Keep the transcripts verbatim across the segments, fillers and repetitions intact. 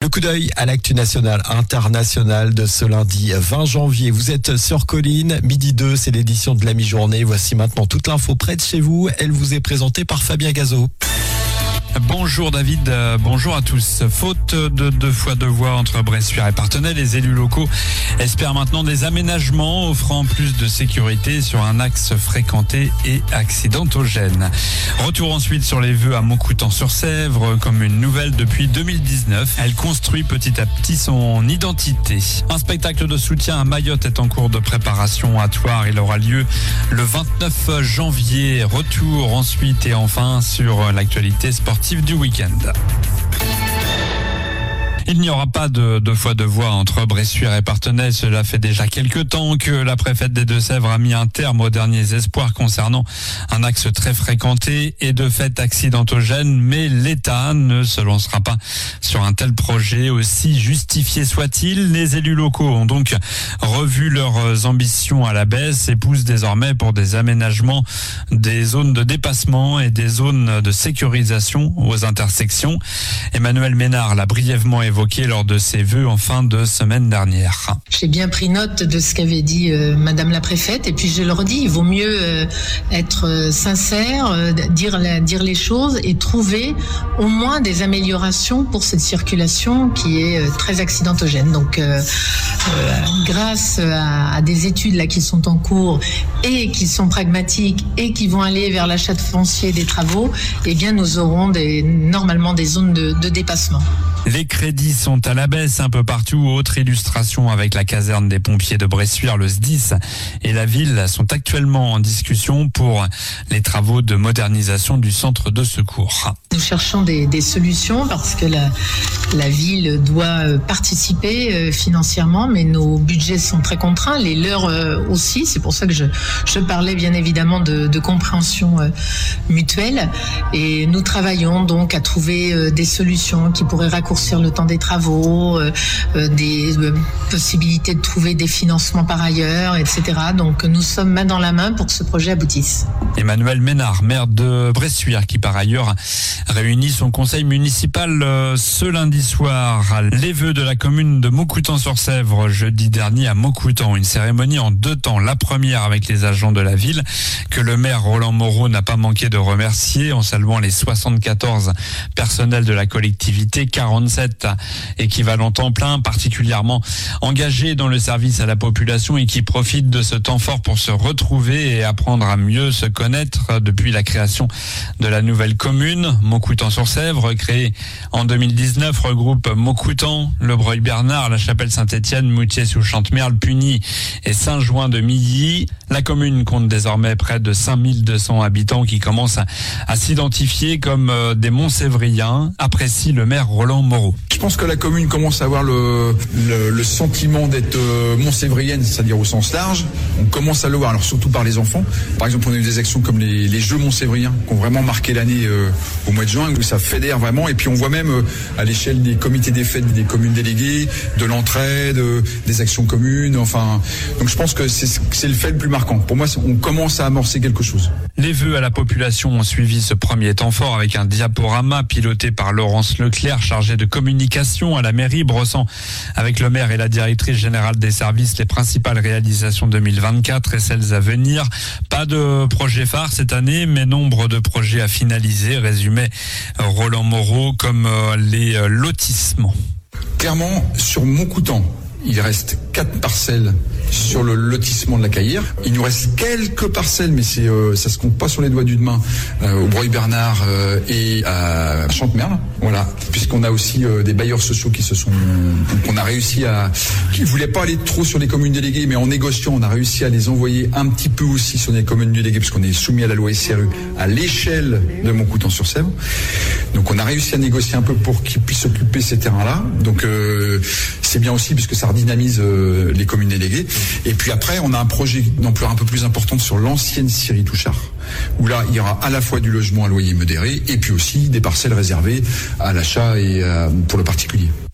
coup d'œil à l'actu nationale, internationale de ce lundi vingt janvier. Vous êtes sur Colline, midi deux, c'est l'édition de la mi-journée. Voici maintenant toute l'info près de chez vous. Elle vous est présentée par Fabien Gazot. Bonjour David, euh, bonjour à tous. Faute de deux fois deux voies entre Bressuire et Parthenay, les élus locaux espèrent maintenant des aménagements offrant plus de sécurité sur un axe fréquenté et accidentogène. Retour ensuite sur les vœux à Montcoutan-sur-Sèvre, comme une nouvelle depuis deux mille dix-neuf. Elle construit petit à petit son identité. Un spectacle de soutien à Mayotte est en cours de préparation à Thouars. Il aura lieu le vingt-neuf janvier. Retour ensuite et enfin sur l'actualité sportive du week-end. Il n'y aura pas de deux fois deux voies entre Bressuire et Parthenay. Cela fait déjà quelques temps que la préfète des Deux-Sèvres a mis un terme aux derniers espoirs concernant un axe très fréquenté et de fait accidentogène. Mais l'État ne se lancera pas sur un tel projet, aussi justifié soit-il. Les élus locaux ont donc revu leurs ambitions à la baisse et poussent désormais pour des aménagements des zones de dépassement et des zones de sécurisation aux intersections. Emmanuel Ménard l'a brièvement évoqué lors de ses vœux en fin de semaine dernière. J'ai bien pris note de ce qu'avait dit euh, Madame la préfète et puis je le redis, il vaut mieux euh, être euh, sincère, euh, dire, la, dire les choses et trouver au moins des améliorations pour cette circulation qui est euh, très accidentogène. Donc euh, euh, grâce à, à des études là qui sont en cours et qui sont pragmatiques et qui vont aller vers l'achat de foncier des travaux, eh bien nous aurons des, normalement des zones de, de dépassement. Les crédits sont à la baisse un peu partout. Autre illustration avec la caserne des pompiers de Bressuire, le S D I S et la ville sont actuellement en discussion pour les travaux de modernisation du centre de secours. Nous cherchons des, des solutions parce que la, la ville doit participer financièrement, mais nos budgets sont très contraints, les leurs aussi. C'est pour ça que je, je parlais bien évidemment de, de compréhension mutuelle. Et nous travaillons donc à trouver des solutions qui pourraient raccourcir le temps des travaux, euh, euh, des euh, possibilités de trouver des financements par ailleurs, et cetera. Donc nous sommes main dans la main pour que ce projet aboutisse. Emmanuel Ménard, maire de Bressuire, qui par ailleurs réunit son conseil municipal euh, ce lundi soir. Les vœux de la commune de Montcoutan-sur-Sèvre jeudi dernier à Montcoutan. Une cérémonie en deux temps. La première avec les agents de la ville, que le maire Roland Moreau n'a pas manqué de remercier en saluant les soixante-quatorze personnels de la collectivité, quarante-sept équivalents temps plein, particulièrement engagés dans le service à la population et qui profitent de ce temps fort pour se retrouver et apprendre à mieux se connaître depuis la création de la nouvelle commune. Montcoutan-sur-Sèvre, créée en deux mille dix-neuf, regroupe Montcoutan, Le Breuil-Bernard, la Chapelle-Saint-Étienne, Moutier-sous-Chantemerle, Puny et Saint-Jouin-de-Milly. La commune compte désormais près de cinq mille deux cents habitants qui commencent à, à s'identifier comme des Montsévriens, apprécie le maire Roland Moreau. Je pense que la commune commence à avoir le, le, le sentiment d'être euh, montsévrienne, c'est-à-dire au sens large. On commence à le voir, alors surtout par les enfants. Par exemple, on a eu des actions comme les, les Jeux montsévriens qui ont vraiment marqué l'année euh, au mois de juin, où ça fédère vraiment. Et puis on voit même euh, à l'échelle des comités des fêtes, des communes déléguées, de l'entraide, euh, des actions communes. Enfin, donc je pense que c'est, c'est le fait le plus marquant. Pour moi, on commence à amorcer quelque chose. Les vœux à la population ont suivi ce premier temps fort avec un diaporama piloté par Laurence Leclerc, chargé de communication à la mairie, brossant avec le maire et la directrice générale des services les principales réalisations deux mille vingt-quatre et celles à venir. Pas de projet phare cette année, mais nombre de projets à finaliser, résumait Roland Moreau, comme les lotissements. Clairement, sur Montcoutan, il reste quatre parcelles sur le lotissement de la Caillère. Il nous reste quelques parcelles, mais c'est euh, ça se compte pas sur les doigts d'une main, euh, au Breuil-Bernard euh, et à Chantemerle. Voilà, puisqu'on a aussi euh, des bailleurs sociaux qui se sont, qu'on a réussi à, qui voulaient pas aller trop sur les communes déléguées, mais en négociant, on a réussi à les envoyer un petit peu aussi sur les communes déléguées, puisqu'on est soumis à la loi S R U à l'échelle de Montcoutan-sur-Sèvre. Donc on a réussi à négocier un peu pour qu'ils puissent s'occuper ces terrains-là. Donc euh, c'est bien aussi puisque ça redynamise euh, les communes déléguées. Et puis après, on a un projet d'ampleur un peu plus importante sur l'ancienne scierie Touchard, où là, il y aura à la fois du logement à loyer modéré et puis aussi des parcelles réservées à l'achat et euh, pour le particulier.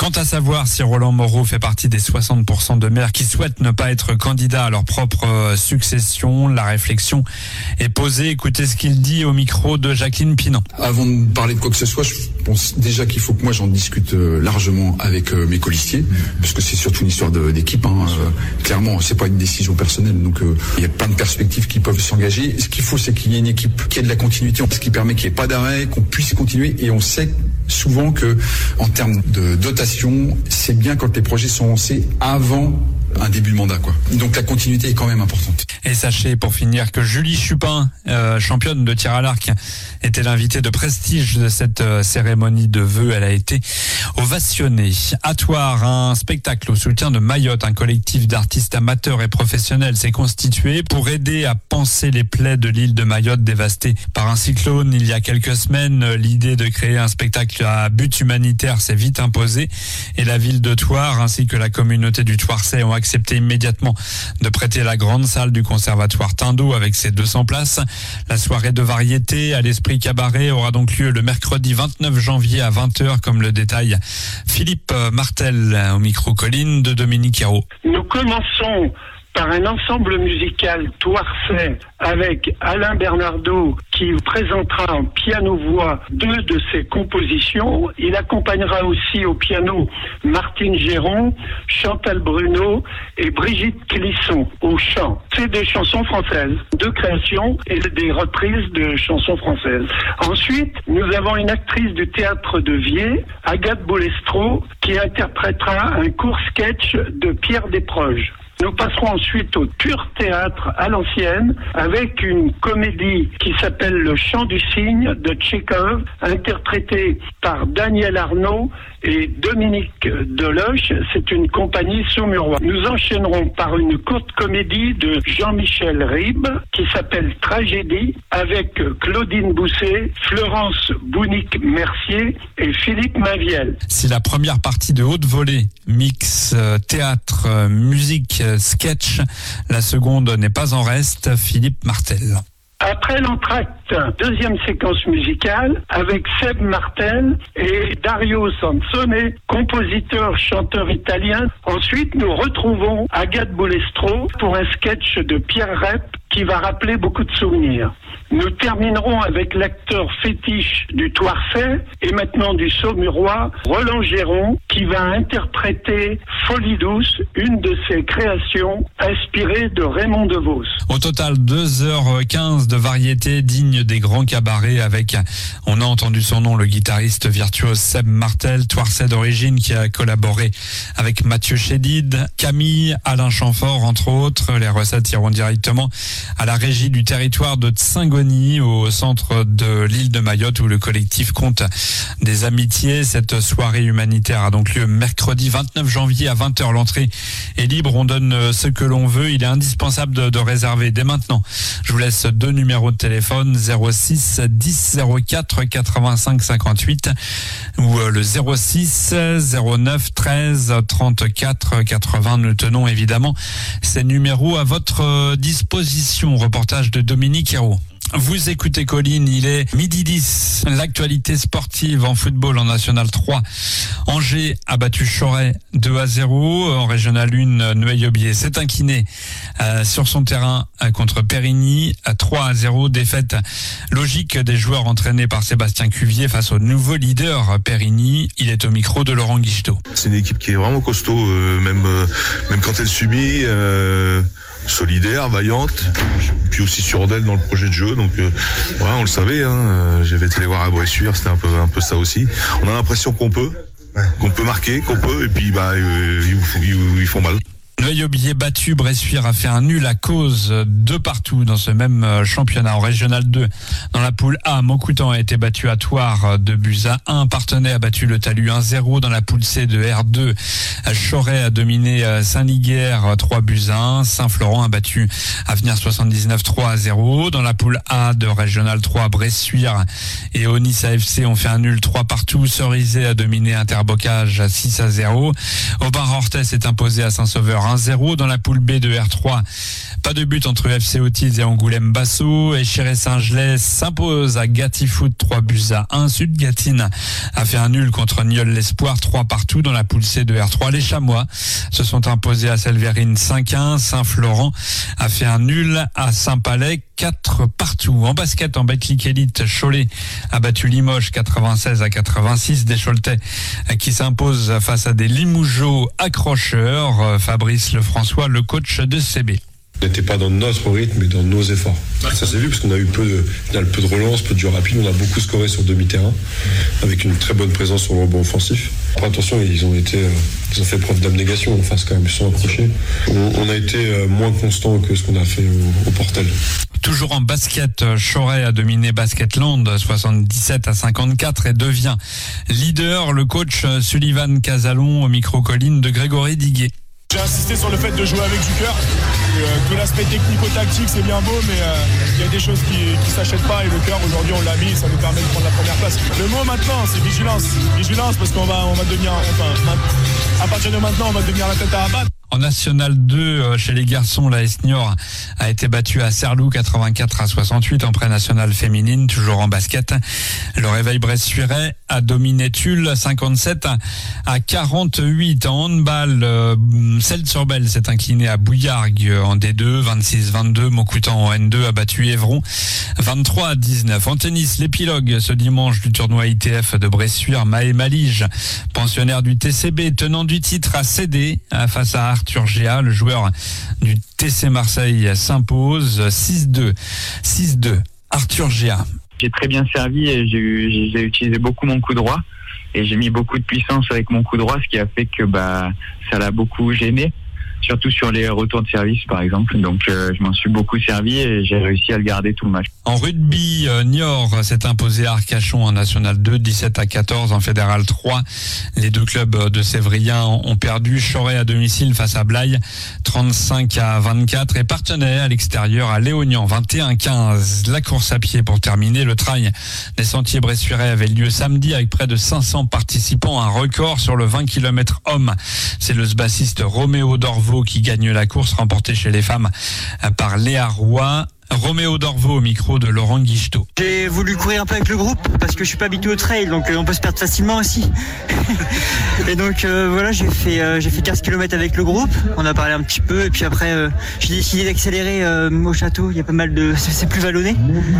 Quant à savoir si Roland Moreau fait partie des soixante pour cent de maires qui souhaitent ne pas être candidats à leur propre succession, la réflexion est posée. Écoutez ce qu'il dit au micro de Jacqueline Pinan. Avant de parler de quoi que ce soit, je pense déjà qu'il faut que moi j'en discute largement avec mes colistiers, parce que c'est surtout une histoire de, d'équipe. Hein. Euh, clairement, c'est pas une décision personnelle, donc euh, il y a plein de perspectives qui peuvent s'engager. Ce qu'il faut, c'est qu'il y ait une équipe qui ait de la continuité, ce qui permet qu'il n'y ait pas d'arrêt, qu'on puisse continuer. Et on sait souvent que, en termes de dotation, c'est bien quand les projets sont lancés avant un début de mandat, quoi. Donc la continuité est quand même importante. Et sachez pour finir que Julie Chupin, euh, championne de tir à l'arc, était l'invitée de prestige de cette euh, cérémonie de vœux. Elle a été ovationnée. À Thouars, un spectacle au soutien de Mayotte, un collectif d'artistes amateurs et professionnels s'est constitué pour aider à panser les plaies de l'île de Mayotte dévastée par un cyclone il y a quelques semaines. L'idée de créer un spectacle à but humanitaire s'est vite imposée et la ville de Thouars ainsi que la communauté du Thouarsais ont accepté immédiatement de prêter la grande salle du conservatoire Tindeau avec ses deux cents places. La soirée de variété à l'esprit cabaret aura donc lieu le mercredi vingt-neuf janvier à vingt heures, comme le détaille Philippe Martel au micro Colline de Dominique Hérault. Nous commençons par un ensemble musical thouarsais avec Alain Bernardo qui présentera en piano-voix deux de ses compositions. Il accompagnera aussi au piano Martine Géron, Chantal Bruno et Brigitte Clisson au chant. C'est des chansons françaises, deux créations et des reprises de chansons françaises. Ensuite, nous avons une actrice du théâtre de Vier, Agathe Boulestro, qui interprétera un court sketch de Pierre Desproges. Nous passerons ensuite au Pur Théâtre à l'ancienne avec une comédie qui s'appelle Le Chant du Cygne de Tchekhov, interprétée par Daniel Arnaud et Dominique Deloche. C'est une compagnie saumuroise. Nous enchaînerons par une courte comédie de Jean-Michel Ribes qui s'appelle Tragédie avec Claudine Bousset, Florence Bounic-Mercier et Philippe Maviel. Si la première partie de haute volée mix théâtre, musique, sketch, la seconde n'est pas en reste. Philippe Martel. Après l'entracte, deuxième séquence musicale avec Seb Martel et Dario Sansone, compositeur, chanteur italien. Ensuite, nous retrouvons Agathe Boulestro pour un sketch de Pierre Rep qui va rappeler beaucoup de souvenirs. Nous terminerons avec l'acteur fétiche du Thouarsais et maintenant du Saumurois, Roland Géron, qui va interpréter Folie douce, une de ses créations inspirée de Raymond DeVos. Au total, deux heures quinze de variété digne des grands cabarets avec, on a entendu son nom, le guitariste virtuose Seb Martel, Thouarsais d'origine, qui a collaboré avec Mathieu Chédid, Camille, Alain Chamfort, entre autres. Les recettes iront directement à la régie du territoire de Tsingoni, au centre de l'île de Mayotte, où le collectif compte des amitiés. Cette soirée humanitaire a donc lieu mercredi vingt-neuf janvier à vingt heures. L'entrée est libre, on donne ce que l'on veut. Il est indispensable de, de réserver dès maintenant. Je vous laisse deux numéros de téléphone, zéro six dix zéro quatre quatre-vingt-cinq cinquante-huit ou le zéro six zéro neuf treize trente-quatre quatre-vingts. Nous tenons évidemment ces numéros à votre disposition. Reportage de Dominique Hérault. Vous écoutez Colline, il est midi dix. L'actualité sportive en football en National trois. Angers a battu Choret deux à zéro. En Régional un, Noailles-Aubier s'est incliné euh, sur son terrain euh, contre Périgny à trois à zéro. Défaite logique des joueurs entraînés par Sébastien Cuvier face au nouveau leader Périgny. Il est au micro de Laurent Guichetot. C'est une équipe qui est vraiment costaud, euh, même, euh, même quand elle subit. Euh... solidaire, vaillante, puis aussi sur d'elle dans le projet de jeu. Donc euh, voilà, on le savait, hein, j'avais été les voir à Bressuire, c'était un peu un peu ça aussi. On a l'impression qu'on peut, qu'on peut marquer, qu'on peut, et puis bah euh, ils, ils, ils font mal. Noailles-Aubier battu, Bressuire a fait un nul à cause de partout dans ce même championnat. En Régional deux, dans la poule A, Montcoutan a été battu à Thouars deux buts à un. Partenay a battu le Talus un zéro. Dans la poule C de R deux, Choret a dominé Saint-Liguerre trois buts à un. Saint-Florent a battu Avenir soixante-dix-neuf trois à zéro. Dans la poule A de Régional trois, Bressuire et Onis A F C ont fait un nul trois partout. Cerizay a dominé Interbocage six à zéro. Aubin-Rorthais s'est imposé à Saint-Sauveur un zéro. Dans la poule B de R trois, pas de but entre F C Autis et Angoulême-Basso. Et Chéré-Saint-Gelais s'impose à Gatti Foot trois buts à un. Sud-Gatine a fait un nul contre Nieul-l'Espoir trois partout. Dans la poule C de R trois, les Chamois se sont imposés à Selverine cinq à un. Saint-Florent a fait un nul à Saint-Palais quatre partout. En basket, en Betclic Elite, Cholet a battu Limoges quatre-vingt-seize à quatre-vingt-six. Des Choletais qui s'imposent face à des Limougeaux accrocheurs. Fabrice Lefrançois, le coach de C B. On n'était pas dans notre rythme, mais dans nos efforts. Ça s'est vu parce qu'on a eu peu de, final, peu de relance, peu de jeu rapide. On a beaucoup scoré sur demi-terrain, avec une très bonne présence sur le rebond offensif. Après, attention, ils ont été, ils ont fait preuve d'abnégation en face quand même, ils sont approchés. On, on a été moins constant que ce qu'on a fait au, au Portel. Toujours en basket, Choret a dominé Basketland soixante-dix-sept à cinquante-quatre et devient leader. Le coach Sullivan Casalon au micro-colline de Grégory Diguet. J'ai insisté sur le fait de jouer avec du cœur. Euh, tout l'aspect technico-tactique, c'est bien beau, mais il euh, y a des choses qui ne s'achètent pas. Et le cœur, aujourd'hui, on l'a mis, ça nous permet de prendre la première place. Le mot maintenant, c'est vigilance. Vigilance, parce qu'on va, on va devenir, enfin, à partir de maintenant, on va devenir la tête à abattre. En National deux, chez les garçons, la S Niort a été battue à Serlou quatre-vingt-quatre à soixante-huit. En pré-nationale féminine, toujours en basket, le Réveil Bressuiret a dominé Tulle cinquante-sept à quarante-huit. En handball, euh, Celles-sur-Belle s'est incliné à Bouillargues en D deux, vingt-six vingt-deux. Maucoutan en N deux a battu Évron vingt-trois à dix-neuf. En tennis, l'épilogue ce dimanche du tournoi I T F de Bressuire. Maë Malige, pensionnaire du T C B, tenant du titre, a cédé face à Arthur Géa. Le joueur du T C Marseille s'impose six deux. six deux. Arthur Géa. J'ai très bien servi et j'ai, eu, j'ai utilisé beaucoup mon coup droit et j'ai mis beaucoup de puissance avec mon coup droit, ce qui a fait que bah ça l'a beaucoup gêné, surtout sur les retours de service par exemple. Donc euh, je m'en suis beaucoup servi et j'ai réussi à le garder tout le match. En rugby, euh, Niort s'est imposé à Arcachon en National deux, dix-sept à quatorze. En Fédéral trois, les deux clubs de Sévrien ont perdu. Choret à domicile face à Blaye, trente-cinq à vingt-quatre. Et Partenay à l'extérieur à Léognan, vingt et un à quinze. La course à pied pour terminer. Le trail des sentiers bressuirais avait lieu samedi avec près de cinq cents participants. Un record sur le vingt kilomètres hommes. C'est le sbassiste Roméo Dorvaux qui gagne la course, remportée chez les femmes par Léa Roy. Roméo Dorvaux au micro de Laurent Guichetot. J'ai voulu courir un peu avec le groupe parce que je suis pas habitué au trail, donc euh, on peut se perdre facilement aussi. Et donc euh, voilà, j'ai fait euh, j'ai fait quinze kilomètres avec le groupe. On a parlé un petit peu et puis après euh, j'ai décidé d'accélérer euh, au château. Il y a pas mal de c'est, c'est plus vallonné.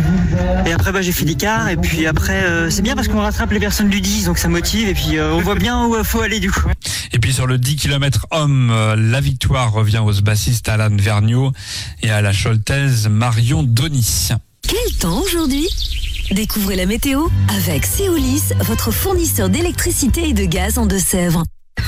Et après bah j'ai fait l'écart et puis après euh, c'est bien parce qu'on rattrape les personnes du dix, donc ça motive et puis euh, on voit bien où il faut aller du coup. Et puis sur le dix kilomètres homme, euh, la victoire revient au sbassiste Alan Vergniaud et à la Choltaise Marion Denis. Quel temps aujourd'hui ? Découvrez la météo avec Céolis, votre fournisseur d'électricité et de gaz en Deux-Sèvres.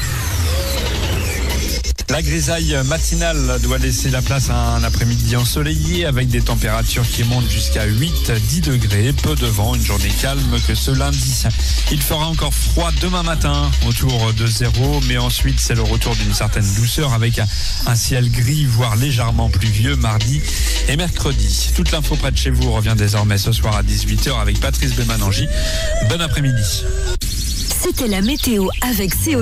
La grisaille matinale doit laisser la place à un après-midi ensoleillé avec des températures qui montent jusqu'à huit à dix degrés. Peu de vent, une journée calme que ce lundi. Il fera encore froid demain matin autour de zéro, mais ensuite c'est le retour d'une certaine douceur avec un ciel gris, voire légèrement pluvieux mardi et mercredi. Toute l'info près de chez vous revient désormais ce soir à dix-huit heures avec Patrice Bemanangi. Bon après-midi. C'était la météo avec Céolis.